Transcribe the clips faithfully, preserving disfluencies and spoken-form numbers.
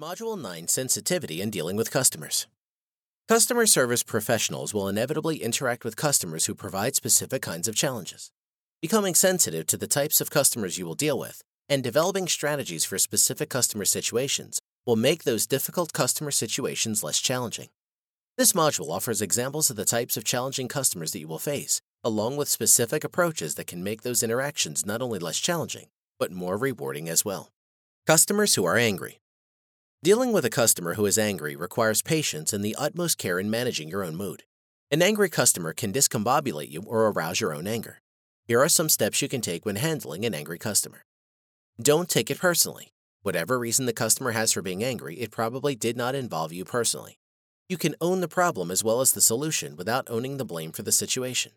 Module nine Sensitivity in Dealing with Customers. Customer service professionals will inevitably interact with customers who provide specific kinds of challenges. Becoming sensitive to the types of customers you will deal with and developing strategies for specific customer situations will make those difficult customer situations less challenging. This module offers examples of the types of challenging customers that you will face, along with specific approaches that can make those interactions not only less challenging, but more rewarding as well. Customers who are angry. Dealing with a customer who is angry requires patience and the utmost care in managing your own mood. An angry customer can discombobulate you or arouse your own anger. Here are some steps you can take when handling an angry customer. Don't take it personally. Whatever reason the customer has for being angry, it probably did not involve you personally. You can own the problem as well as the solution without owning the blame for the situation.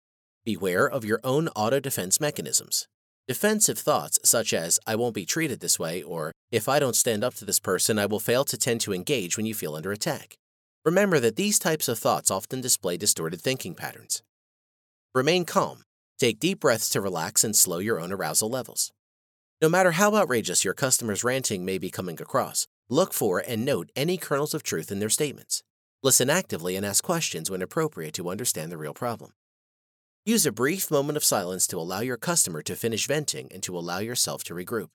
Beware of your own auto-defense mechanisms. Defensive thoughts such as, I won't be treated this way, or if I don't stand up to this person, I will fail to tend to engage when you feel under attack. Remember that these types of thoughts often display distorted thinking patterns. Remain calm. Take deep breaths to relax and slow your own arousal levels. No matter how outrageous your customer's ranting may be coming across, look for and note any kernels of truth in their statements. Listen actively and ask questions when appropriate to understand the real problem. Use a brief moment of silence to allow your customer to finish venting and to allow yourself to regroup.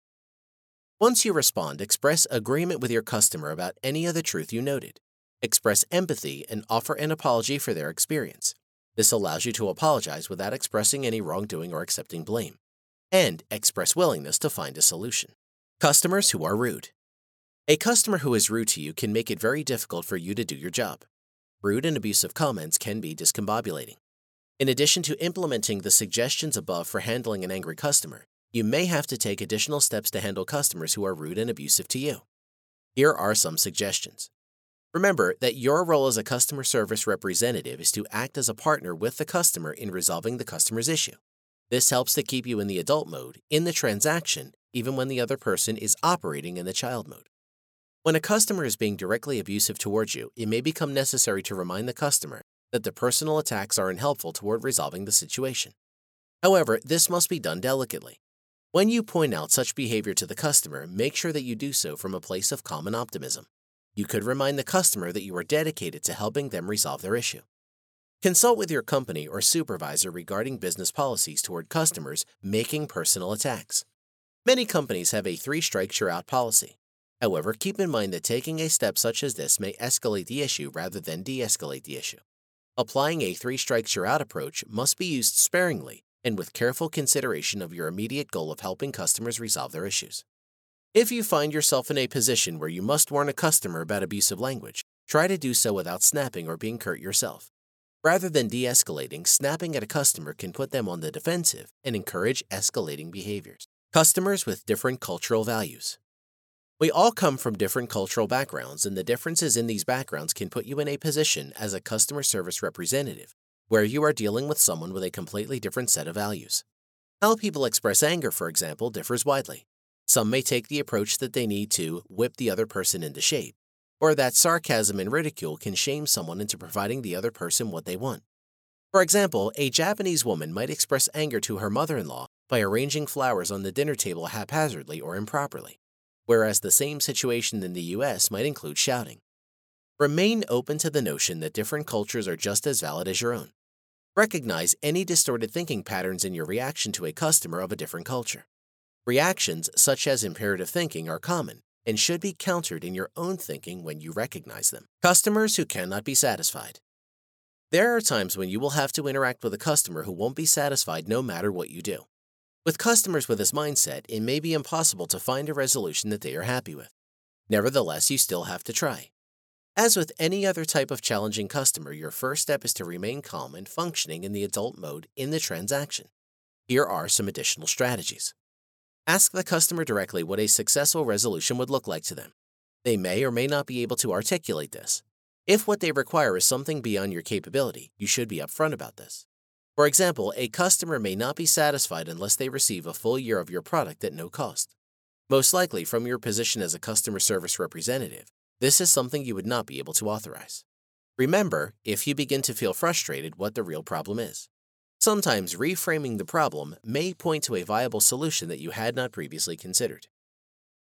Once you respond, express agreement with your customer about any of the truth you noted. Express empathy and offer an apology for their experience. This allows you to apologize without expressing any wrongdoing or accepting blame. And express willingness to find a solution. Customers who are rude. A customer who is rude to you can make it very difficult for you to do your job. Rude and abusive comments can be discombobulating. In addition to implementing the suggestions above for handling an angry customer, you may have to take additional steps to handle customers who are rude and abusive to you. Here are some suggestions. Remember that your role as a customer service representative is to act as a partner with the customer in resolving the customer's issue. This helps to keep you in the adult mode, in the transaction, even when the other person is operating in the child mode. When a customer is being directly abusive towards you, it may become necessary to remind the customer that the personal attacks are unhelpful toward resolving the situation. However, this must be done delicately. When you point out such behavior to the customer, make sure that you do so from a place of calm and optimism. You could remind the customer that you are dedicated to helping them resolve their issue. Consult with your company or supervisor regarding business policies toward customers making personal attacks. Many companies have a three strikes you're out policy. However, keep in mind that taking a step such as this may escalate the issue rather than de-escalate the issue. Applying a three strikes you're out approach must be used sparingly and with careful consideration of your immediate goal of helping customers resolve their issues. If you find yourself in a position where you must warn a customer about abusive language, try to do so without snapping or being curt yourself. Rather than de-escalating, snapping at a customer can put them on the defensive and encourage escalating behaviors. Customers with different cultural values. We all come from different cultural backgrounds, and the differences in these backgrounds can put you in a position as a customer service representative where you are dealing with someone with a completely different set of values. How people express anger, for example, differs widely. Some may take the approach that they need to whip the other person into shape, or that sarcasm and ridicule can shame someone into providing the other person what they want. For example, a Japanese woman might express anger to her mother-in-law by arranging flowers on the dinner table haphazardly or improperly, whereas the same situation in the U S might include shouting. Remain open to the notion that different cultures are just as valid as your own. Recognize any distorted thinking patterns in your reaction to a customer of a different culture. Reactions such as imperative thinking are common and should be countered in your own thinking when you recognize them. Customers who cannot be satisfied. There are times when you will have to interact with a customer who won't be satisfied no matter what you do. With customers with this mindset, it may be impossible to find a resolution that they are happy with. Nevertheless, you still have to try. As with any other type of challenging customer, your first step is to remain calm and functioning in the adult mode in the transaction. Here are some additional strategies. Ask the customer directly what a successful resolution would look like to them. They may or may not be able to articulate this. If what they require is something beyond your capability, you should be upfront about this. For example, a customer may not be satisfied unless they receive a full year of your product at no cost. Most likely, from your position as a customer service representative, this is something you would not be able to authorize. Remember, if you begin to feel frustrated, what the real problem is. Sometimes reframing the problem may point to a viable solution that you had not previously considered.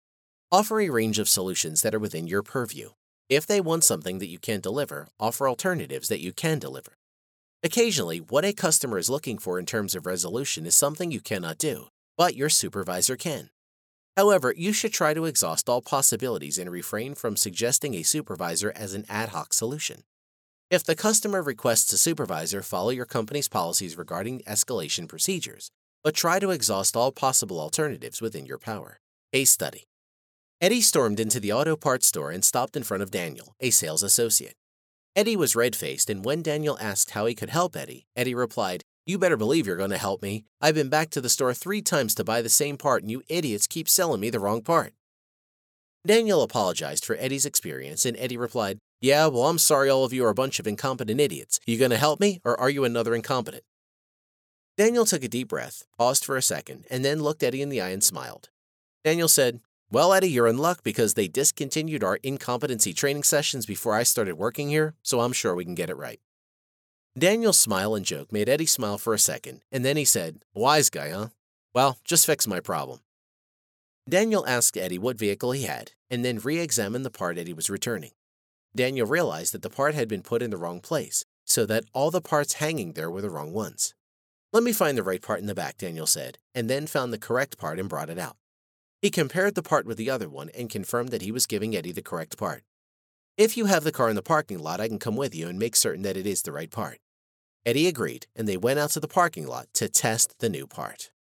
Offer a range of solutions that are within your purview. If they want something that you can't deliver, offer alternatives that you can deliver. Occasionally, what a customer is looking for in terms of resolution is something you cannot do, but your supervisor can. However, you should try to exhaust all possibilities and refrain from suggesting a supervisor as an ad hoc solution. If the customer requests a supervisor, follow your company's policies regarding escalation procedures, but try to exhaust all possible alternatives within your power. Case study. Eddie stormed into the auto parts store and stopped in front of Daniel, a sales associate. Eddie was red-faced, and when Daniel asked how he could help Eddie, Eddie replied, "You better believe you're going to help me. I've been back to the store three times to buy the same part, and you idiots keep selling me the wrong part." Daniel apologized for Eddie's experience, and Eddie replied, "Yeah, well, I'm sorry all of you are a bunch of incompetent idiots. You going to help me, or are you another incompetent?" Daniel took a deep breath, paused for a second, and then looked Eddie in the eye and smiled. Daniel said, "Well, Eddie, you're in luck because they discontinued our incompetency training sessions before I started working here, so I'm sure we can get it right." Daniel's smile and joke made Eddie smile for a second, and then he said, "Wise guy, huh? Well, just fix my problem." Daniel asked Eddie what vehicle he had, and then re-examined the part Eddie was returning. Daniel realized that the part had been put in the wrong place, so that all the parts hanging there were the wrong ones. "Let me find the right part in the back," Daniel said, and then found the correct part and brought it out. He compared the part with the other one and confirmed that he was giving Eddie the correct part. "If you have the car in the parking lot, I can come with you and make certain that it is the right part." Eddie agreed, and they went out to the parking lot to test the new part.